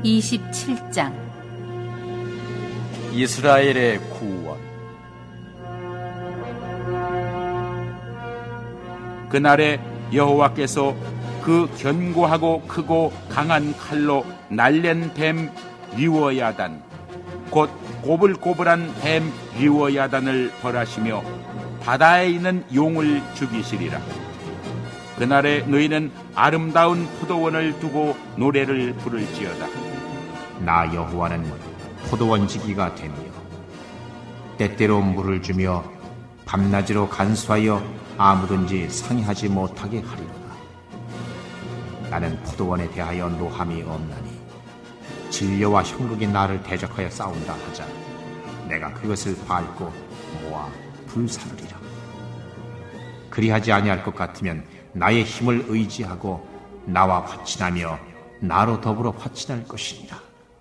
27장 이스라엘의 구원. 그날에 여호와께서 그 견고하고 크고 강한 칼로 날랜 뱀 리워야단 곧 꼬불꼬불한 뱀 리워야단을 벌하시며 바다에 있는 용을 죽이시리라. 그날에 너희는 아름다운 포도원을 두고 노래를 부를지어다. 나 여호와는 포도원 지기가 되며 때때로 물을 주며 밤낮으로 간수하여 아무든지 상해하지 못하게 하리로다. 나는 포도원에 대하여 노함이 없나니 진려와 형극이 나를 대적하여 싸운다 하자 내가 그것을 밟고 모아 불사르리라. 그리하지 아니할 것 같으면 나의 힘을 의지하고 나와 화친하며 나로 더불어 화친할 것이니라.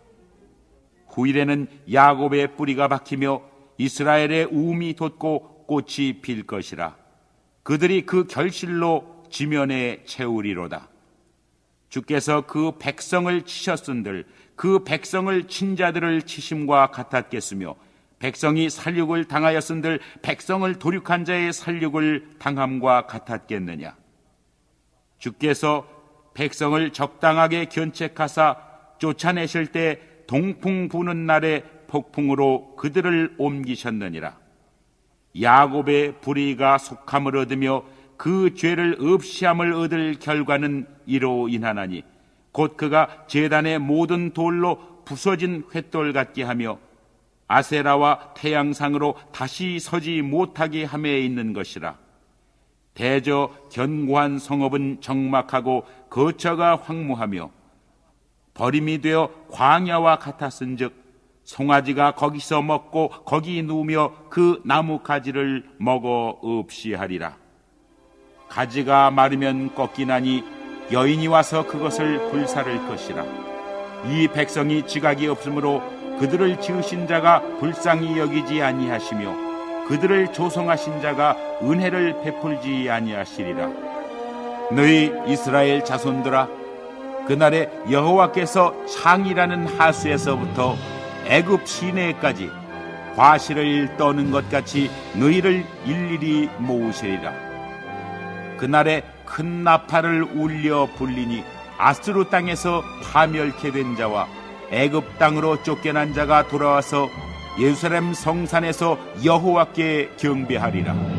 후일에는 야곱의 뿌리가 박히며 이스라엘의 우음이 돋고 꽃이 필 것이라. 그들이 그 결실로 지면에 채우리로다. 주께서 그 백성을 치셨은들 그 백성을 친 자들을 치심과 같았겠으며 백성이 살육을 당하였은들 백성을 도륙한 자의 살육을 당함과 같았겠느냐. 주께서 백성을 적당하게 견책하사 쫓아내실 때 동풍 부는 날에 폭풍으로 그들을 옮기셨느니라. 야곱의 불의가 속함을 얻으며 그 죄를 없이함을 얻을 결과는 이로 인하나니 곧 그가 제단의 모든 돌로 부서진 횃돌 같게 하며 아세라와 태양상으로 다시 서지 못하게 함에 있는 것이라. 대저 견고한 성읍은 적막하고 거처가 황무하며 버림이 되어 광야와 같았은즉 송아지가 거기서 먹고 거기 누우며 그 나무 가지를 먹어 없이 하리라. 가지가 마르면 꺾이나니 여인이 와서 그것을 불사를 것이라. 이 백성이 지각이 없으므로 그들을 지으신 자가 불쌍히 여기지 아니하시며 그들을 조성하신 자가 은혜를 베풀지 아니하시리라. 너희 이스라엘 자손들아, 그날에 여호와께서 창이라는 하수에서부터 애굽 시내까지 과실을 떠는 것 같이 너희를 일일이 모으시리라. 그날에 큰 나팔을 울려 불리니 아스루 땅에서 파멸케 된 자와 애굽 땅으로 쫓겨난 자가 돌아와서 예루살렘 성산에서 여호와께 경배하리라.